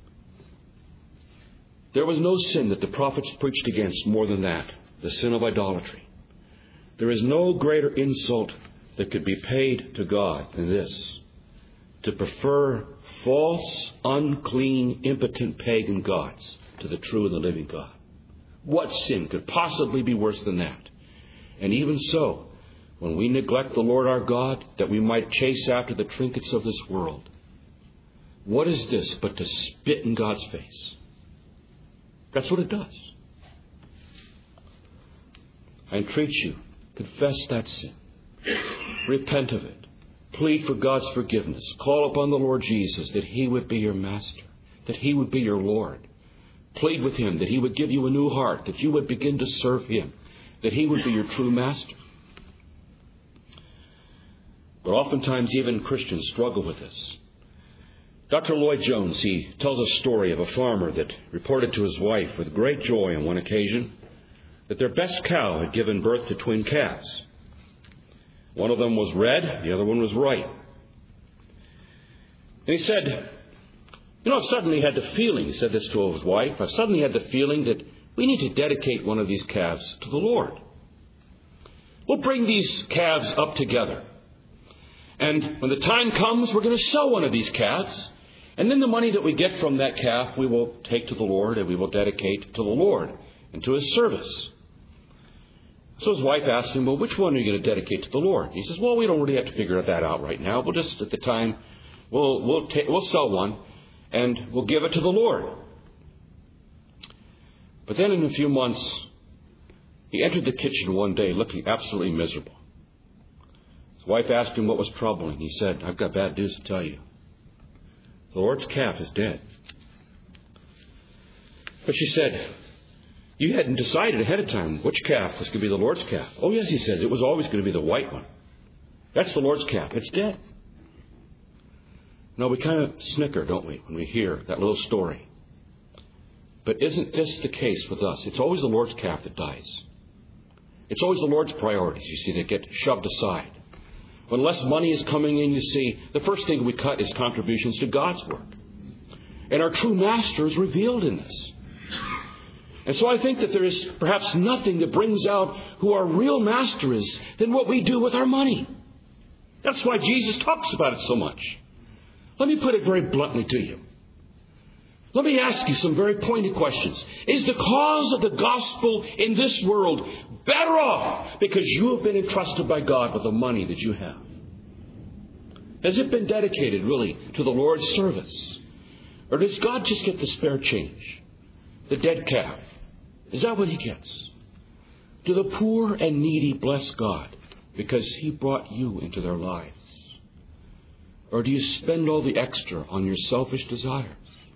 there was no sin that the prophets preached against more than that, the sin of idolatry. There is no greater insult that could be paid to God than this, to prefer false, unclean, impotent pagan gods to the true and the living God. What sin could possibly be worse than that? And even so, when we neglect the Lord our God, that we might chase after the trinkets of this world, what is this but to spit in God's face? That's what it does. I entreat you, confess that sin. Repent of it. Plead for God's forgiveness. Call upon the Lord Jesus that He would be your master, that He would be your Lord. Plead with Him that He would give you a new heart, that you would begin to serve Him, that He would be your true master. But oftentimes even Christians struggle with this. Dr. Lloyd Jones, he tells a story of a farmer that reported to his wife with great joy on one occasion that their best cow had given birth to twin calves. One of them was red, the other one was white. And he said, I've suddenly had the feeling, he said this to his wife, I've suddenly had the feeling that we need to dedicate one of these calves to the Lord. We'll bring these calves up together. And when the time comes, we're going to sell one of these calves. And then the money that we get from that calf, we will take to the Lord and we will dedicate to the Lord and to His service. So his wife asked him, well, which one are you going to dedicate to the Lord? He says, well, we don't really have to figure that out right now. We'll just, at the time, we'll sell one and we'll give it to the Lord. But then in a few months, he entered the kitchen one day looking absolutely miserable. His wife asked him what was troubling. He said, I've got bad news to tell you. The Lord's calf is dead. But she said, you hadn't decided ahead of time which calf was going to be the Lord's calf. Oh, yes, he says, it was always going to be the white one. That's the Lord's calf. It's dead. No, we kind of snicker, don't we, when we hear that little story. But isn't this the case with us? It's always the Lord's calf that dies. It's always the Lord's priorities, you see, that get shoved aside. When less money is coming in, you see, the first thing we cut is contributions to God's work. And our true master is revealed in this. And so I think that there is perhaps nothing that brings out who our real master is than what we do with our money. That's why Jesus talks about it so much. Let me put it very bluntly to you. Let me ask you some very pointed questions. Is the cause of the gospel in this world better off because you have been entrusted by God with the money that you have? Has it been dedicated really to the Lord's service? Or does God just get the spare change? The dead calf? Is that what He gets? Do the poor and needy bless God because He brought you into their lives? Or do you spend all the extra on your selfish desires?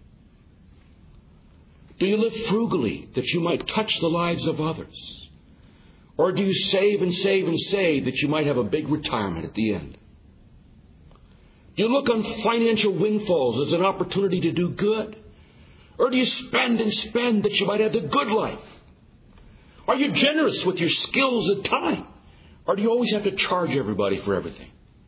Do you live frugally that you might touch the lives of others? Or do you save and save and save that you might have a big retirement at the end? Do you look on financial windfalls as an opportunity to do good? Or do you spend and spend that you might have the good life? Are you generous with your skills and time? Or do you always have to charge everybody for everything?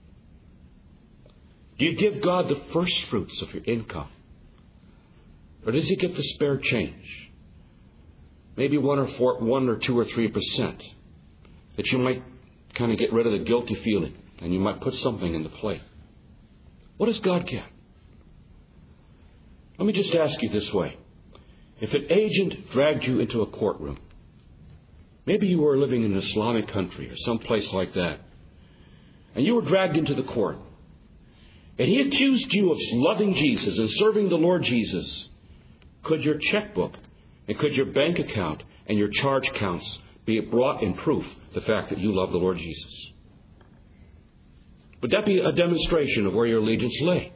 Do you give God the first fruits of your income? Or does He get the spare change? Maybe 1 or 2 or 3%. That you might kind of get rid of the guilty feeling. And you might put something in the plate. What does God get? Let me just ask you this way. If an agent dragged you into a courtroom, maybe you were living in an Islamic country or some place like that, and you were dragged into the court, and he accused you of loving Jesus and serving the Lord Jesus, could your checkbook and could your bank account and your charge counts be brought in proof the fact that you love the Lord Jesus? Would that be a demonstration of where your allegiance lay?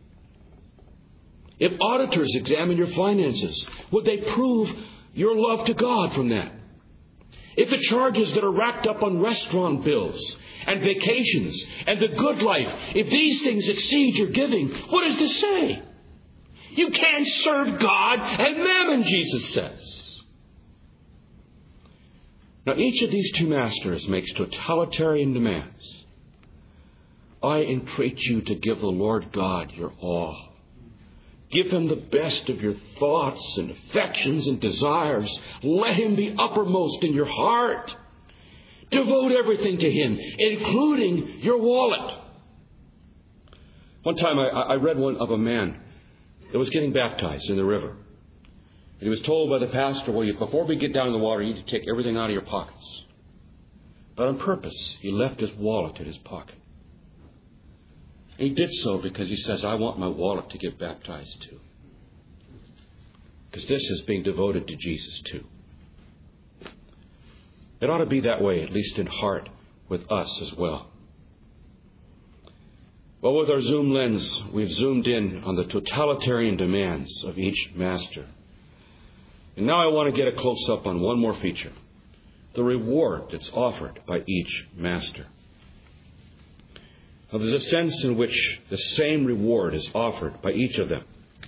If auditors examine your finances, would they prove your love to God from that? If the charges that are racked up on restaurant bills and vacations and the good life, if these things exceed your giving, what does this say? You can't serve God and mammon, Jesus says. Now, each of these two masters makes totalitarian demands. I entreat you to give the Lord God your all. Give Him the best of your thoughts and affections and desires. Let Him be uppermost in your heart. Devote everything to Him, including your wallet. One time I read one of a man that was getting baptized in the river. And he was told by the pastor, well, before we get down in the water, you need to take everything out of your pockets. But on purpose, he left his wallet in his pocket. And he did so because he says, I want my wallet to get baptized too. Because this is being devoted to Jesus too. It ought to be that way, at least in heart, with us as well. Well, with our zoom lens, we've zoomed in on the totalitarian demands of each master. And now I want to get a close-up on one more feature, the reward that's offered by each master. Now, there's a sense in which the same reward is offered by each of them.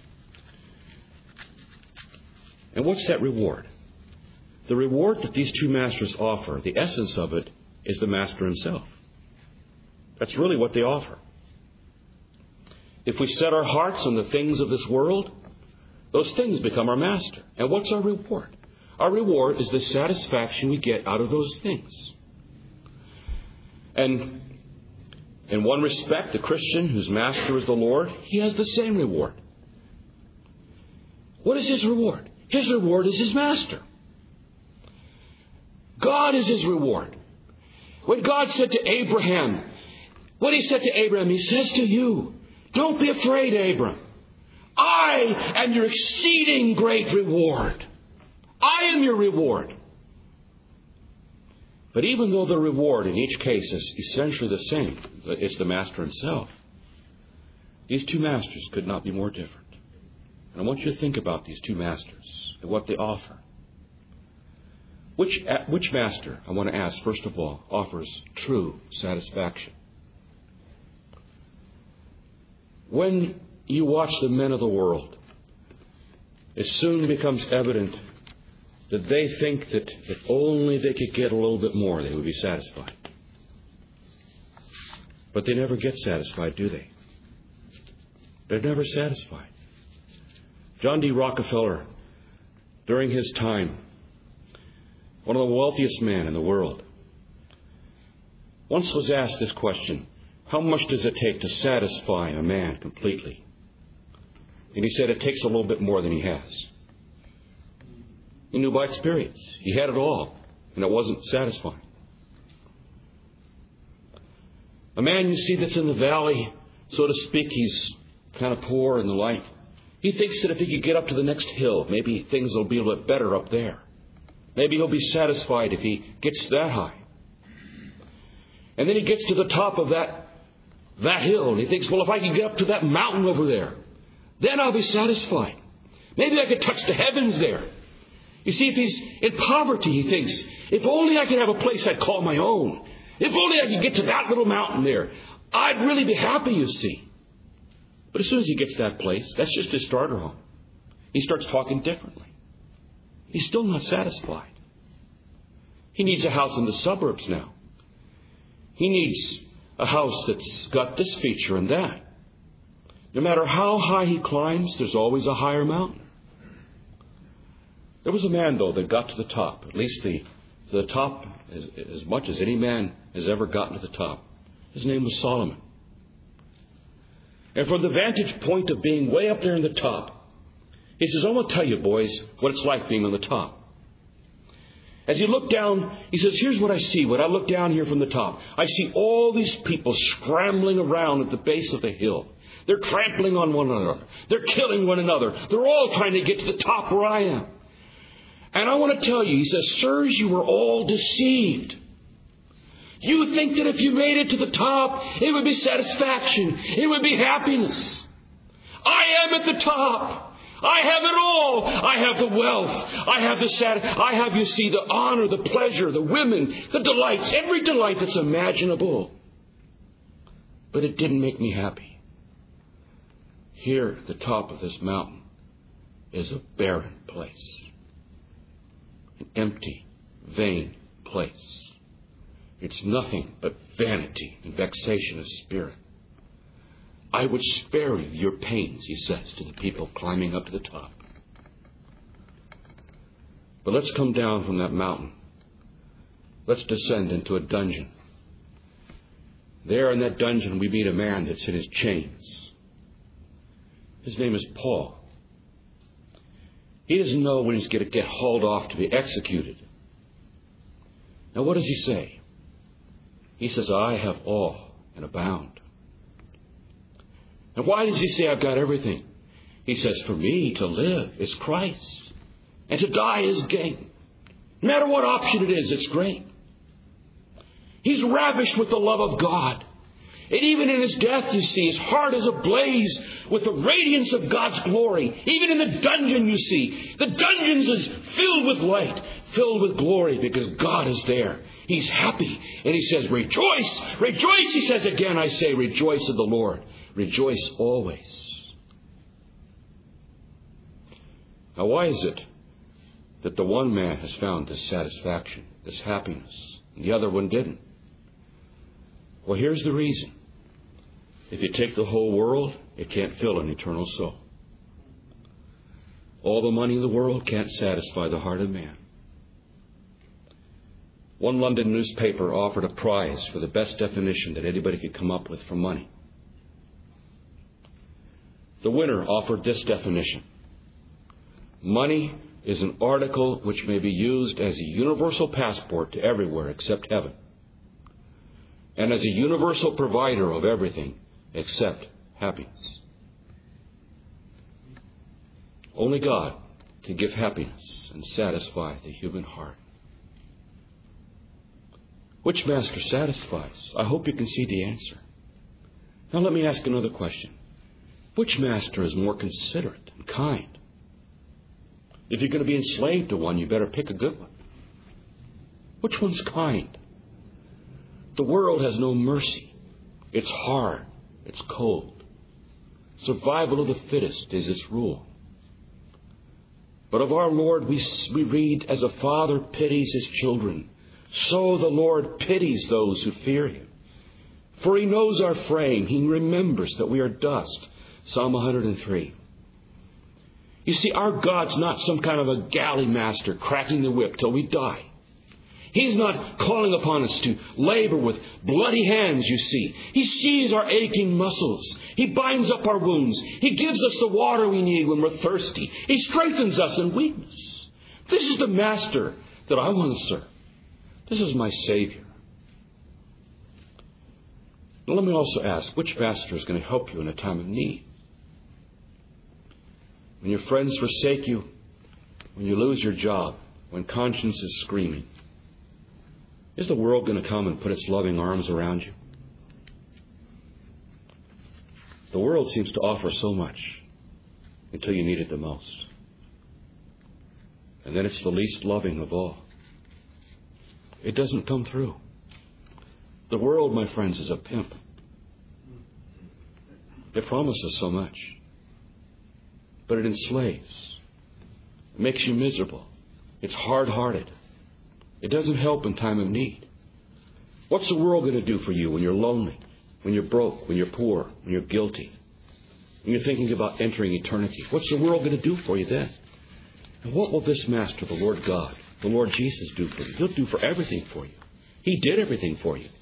And what's that reward? The reward that these two masters offer, the essence of it, is the master himself. That's really what they offer. If we set our hearts on the things of this world, those things become our master. And what's our reward? Our reward is the satisfaction we get out of those things. And in one respect, the Christian whose master is the Lord, he has the same reward. What is his reward? His reward is his master. God is his reward. When God said to Abraham, what he said to Abraham, he says to you, don't be afraid, Abram. I am your exceeding great reward. I am your reward. But even though the reward in each case is essentially the same, it's the master himself, these two masters could not be more different. And I want you to think about these two masters and what they offer. Which master, I want to ask, first of all, offers true satisfaction? When you watch the men of the world, it soon becomes evident that they think that if only they could get a little bit more, they would be satisfied. But they never get satisfied, do they? They're never satisfied. John D. Rockefeller, during his time, one of the wealthiest men in the world, once was asked this question, how much does it take to satisfy a man completely? And he said it takes a little bit more than he has. He knew by experience. He had it all, and it wasn't satisfying. A man you see that's in the valley, so to speak, he's kind of poor in the life. He thinks that if he could get up to the next hill, maybe things will be a little bit better up there. Maybe he'll be satisfied if he gets that high. And then he gets to the top of that hill, and he thinks, well, if I can get up to that mountain over there, then I'll be satisfied. Maybe I could touch the heavens there. You see, if he's in poverty, he thinks, if only I could have a place I'd call my own. If only I could get to that little mountain there, I'd really be happy, you see. But as soon as he gets that place, that's just his starter home. He starts talking differently. He's still not satisfied. He needs a house in the suburbs now. He needs a house that's got this feature and that. No matter how high he climbs, there's always a higher mountain. There was a man, though, that got to the top, at least the top as much as any man has ever gotten to the top. His name was Solomon. And from the vantage point of being way up there in the top, he says, I want to tell you, boys, what it's like being on the top. As he looked down, he says, here's what I see. When I look down here from the top, I see all these people scrambling around at the base of the hill. They're trampling on one another. They're killing one another. They're all trying to get to the top where I am. And I want to tell you, he says, sirs, you were all deceived. You think that if you made it to the top, it would be satisfaction. It would be happiness. I am at the top. I have it all. I have the wealth. I have, you see, the honor, the pleasure, the women, the delights, every delight that's imaginable. But it didn't make me happy. Here at the top of this mountain is a barren place. An empty, vain place. It's nothing but vanity and vexation of spirit. I would spare you your pains, he says to the people climbing up to the top. But let's come down from that mountain. Let's descend into a dungeon. There in that dungeon we meet a man that's in his chains. His name is Paul. He doesn't know when he's going to get hauled off to be executed. Now what does he say? He says, I have all and abound. And why does he say I've got everything? He says, for me to live is Christ, and to die is gain. No matter what option it is, it's great. He's ravished with the love of God. And even in his death, you see, his heart is ablaze with the radiance of God's glory. Even in the dungeon, you see, the dungeon is filled with light, filled with glory, because God is there. He's happy. And he says, rejoice, rejoice. He says again, I say, rejoice in the Lord. Rejoice always. Now, why is it that the one man has found this satisfaction, this happiness, and the other one didn't? Well, here's the reason. If you take the whole world It can't fill an eternal soul. All the money in the world can't satisfy the heart of man. One London newspaper offered a prize for the best definition that anybody could come up with for money. The winner offered this definition: money is an article which may be used as a universal passport to everywhere except heaven, and as a universal provider of everything except happiness. Only God can give happiness and satisfy the human heart. Which master satisfies? I hope you can see the answer. Now let me ask another question. Which master is more considerate and kind? If you're going to be enslaved to one, you better pick a good one. Which one's kind? The world has no mercy. It's hard. It's cold. Survival of the fittest is its rule. But of our Lord we read, as a father pities his children, so the Lord pities those who fear him. For he knows our frame. He remembers that we are dust. Psalm 103. You see, our God's not some kind of a galley master cracking the whip till we die. He's not calling upon us to labor with bloody hands, you see. He sees our aching muscles. He binds up our wounds. He gives us the water we need when we're thirsty. He strengthens us in weakness. This is the master that I want to serve. This is my Savior. Now let me also ask, which master is going to help you in a time of need? When your friends forsake you, when you lose your job, when conscience is screaming, is the world going to come and put its loving arms around you? The world seems to offer so much until you need it the most. And then it's the least loving of all. It doesn't come through. The world, my friends, is a pimp. It promises so much, but it enslaves. It makes you miserable. It's hard-hearted. It doesn't help in time of need. What's the world going to do for you when you're lonely, when you're broke, when you're poor, when you're guilty, when you're thinking about entering eternity? What's the world going to do for you then? And what will this Master, the Lord God, the Lord Jesus, do for you? He'll do for everything for you. He did everything for you.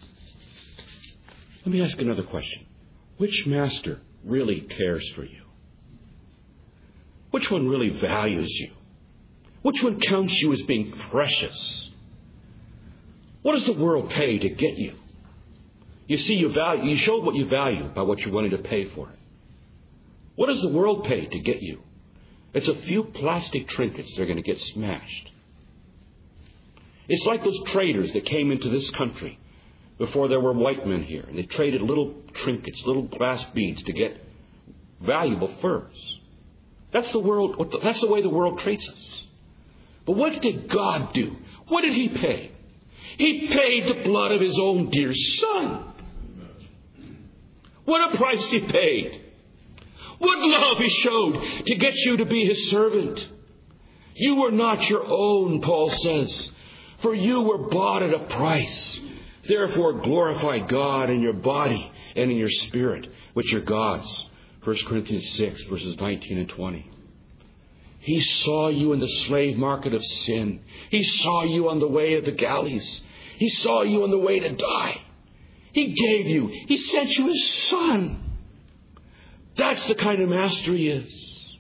Let me ask another question. Which master really cares for you? Which one really values you? Which one counts you as being precious? What does the world pay to get you? You see, you showed what you value by what you're willing to pay for it. What does the world pay to get you? It's a few plastic trinkets that are going to get smashed. It's like those traders that came into this country before there were white men here, and they traded little trinkets, little glass beads to get valuable furs. That's the world. That's the way the world treats us. But what did God do? What did He pay? He paid the blood of His own dear Son. What a price He paid. What love He showed to get you to be His servant. You were not your own, Paul says, for you were bought at a price. Therefore glorify God in your body and in your spirit, which are God's. 1 Corinthians 6, verses 19 and 20. He saw you in the slave market of sin. He saw you on the way of the galleys. He saw you on the way to die. He gave you. He sent you His Son. That's the kind of master He is.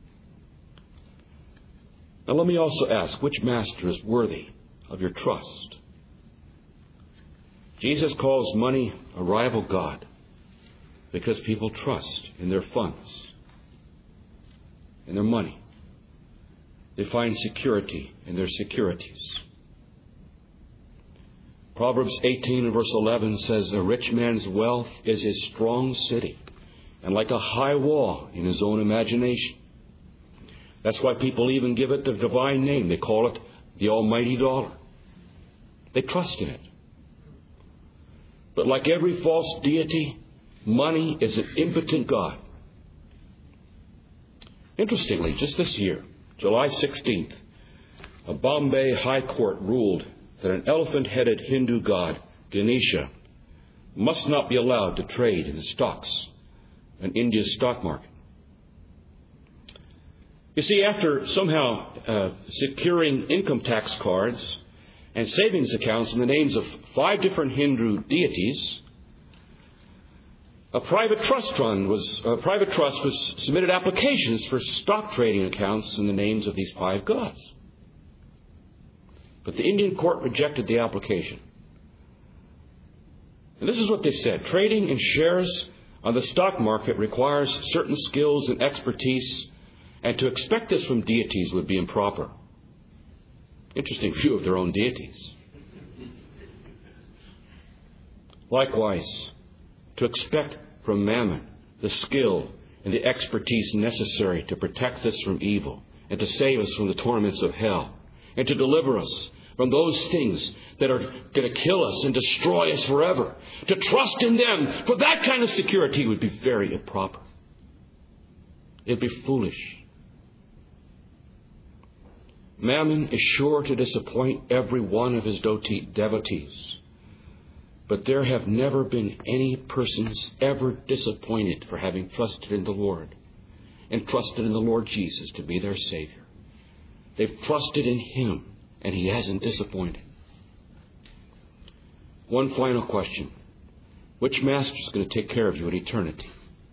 Now let me also ask, which master is worthy of your trust? Jesus calls money a rival god because people trust in their funds, in their money. They find security in their securities. Proverbs 18 and verse 11 says, a rich man's wealth is his strong city, and like a high wall in his own imagination. That's why people even give it the divine name. They call it the almighty dollar. They trust in it. But like every false deity, money is an impotent god. Interestingly, just this year, July 16th, a Bombay High Court ruled that an elephant-headed Hindu god, Ganesha, must not be allowed to trade in the stocks and India's stock market. You see, after somehow securing income tax cards and savings accounts in the names of 5 different Hindu deities, a private trust was submitted applications for stock trading accounts in the names of these 5 gods. But the Indian court rejected the application. And this is what they said: trading in shares on the stock market requires certain skills and expertise, and to expect this from deities would be improper. Interesting view of their own deities. Likewise, to expect from mammon the skill and the expertise necessary to protect us from evil and to save us from the torments of hell and to deliver us from those things that are going to kill us and destroy us forever. To trust in them for that kind of security would be very improper. It'd be foolish. Mammon is sure to disappoint every one of his devotees. But there have never been any persons ever disappointed for having trusted in the Lord and trusted in the Lord Jesus to be their Savior. They've trusted in Him, and He hasn't disappointed. One final question. Which master is going to take care of you in eternity?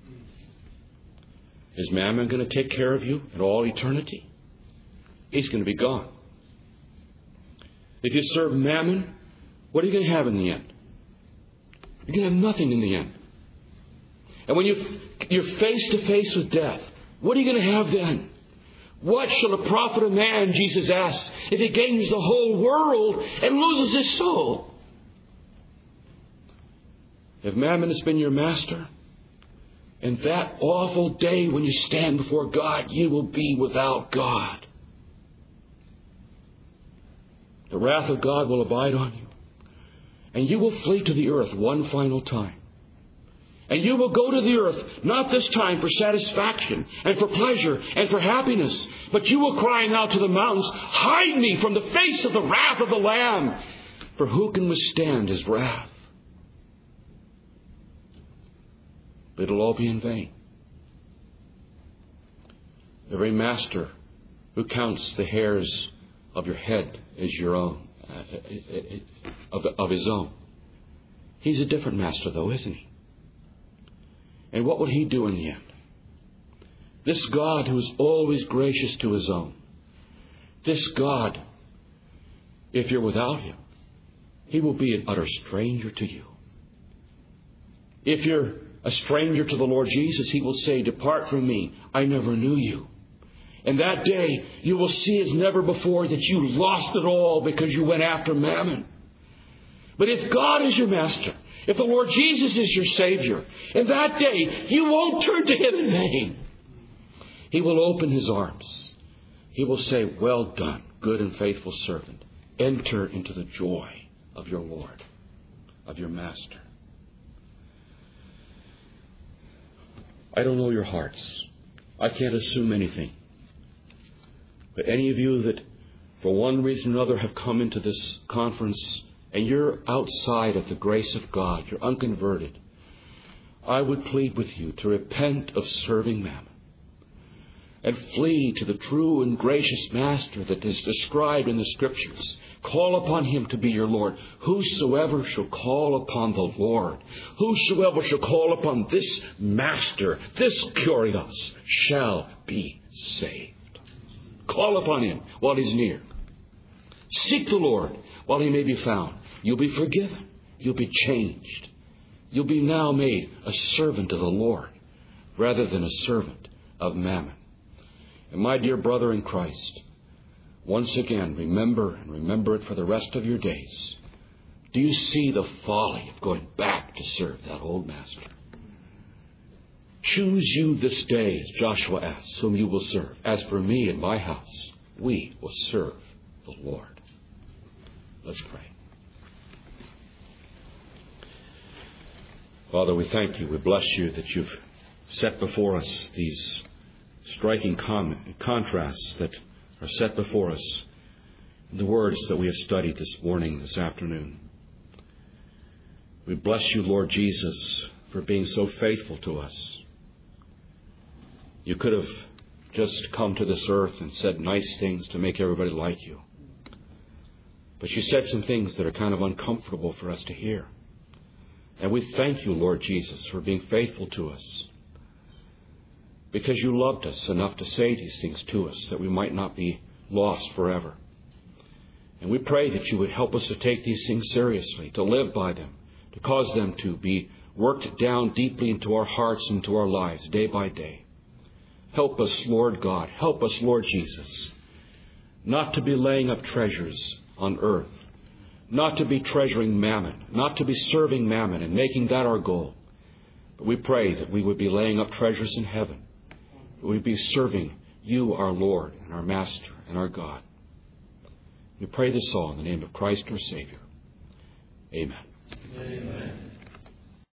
Is Mammon going to take care of you in all eternity? He's going to be gone. If you serve Mammon, what are you going to have in the end? You're going to have nothing in the end. And when you're face to face with death, what are you going to have then? What shall it profit a man, Jesus asks, if he gains the whole world and loses his soul? If Mammon has been your master, and that awful day when you stand before God, you will be without God. The wrath of God will abide on you. And you will flee to the earth one final time. And you will go to the earth, not this time for satisfaction and for pleasure and for happiness, but you will crying out to the mountains, hide me from the face of the wrath of the Lamb, for who can withstand His wrath? But it'll all be in vain. The very master who counts the hairs of your head as your own, of his own. He's a different master, though, isn't he? And what would he do in the end? This God who is always gracious to His own. This God, if you're without Him, He will be an utter stranger to you. If you're a stranger to the Lord Jesus, He will say, depart from me, I never knew you. And that day, you will see as never before that you lost it all because you went after Mammon. But if God is your master, if the Lord Jesus is your Savior, in that day, you won't turn to Him in vain. He will open His arms. He will say, well done, good and faithful servant. Enter into the joy of your Lord, of your Master. I don't know your hearts. I can't assume anything. But any of you that, for one reason or another, have come into this conference and you're outside of the grace of God, you're unconverted, I would plead with you to repent of serving Mammon and flee to the true and gracious Master that is described in the Scriptures. Call upon Him to be your Lord. Whosoever shall call upon the Lord, whosoever shall call upon this Master, this Kyrios, shall be saved. Call upon Him while He's near. Seek the Lord while He may be found. You'll be forgiven. You'll be changed. You'll be now made a servant of the Lord rather than a servant of Mammon. And my dear brother in Christ, once again, remember and remember it for the rest of your days. Do you see the folly of going back to serve that old master? Choose you this day, as Joshua asks, whom you will serve. As for me and my house, we will serve the Lord. Let's pray. Father, we thank you. We bless you that you've set before us these striking contrasts that are set before us in the words that we have studied this morning, this afternoon. We bless you, Lord Jesus, for being so faithful to us. You could have just come to this earth and said nice things to make everybody like you. But you said some things that are kind of uncomfortable for us to hear. And we thank you, Lord Jesus, for being faithful to us. Because you loved us enough to say these things to us that we might not be lost forever. And we pray that you would help us to take these things seriously, to live by them, to cause them to be worked down deeply into our hearts and into our lives day by day. Help us, Lord God. Help us, Lord Jesus, not to be laying up treasures on earth, not to be treasuring mammon, not to be serving mammon and making that our goal. But we pray that we would be laying up treasures in heaven, that we would be serving you, our Lord and our Master and our God. We pray this all in the name of Christ our Savior. Amen. Amen.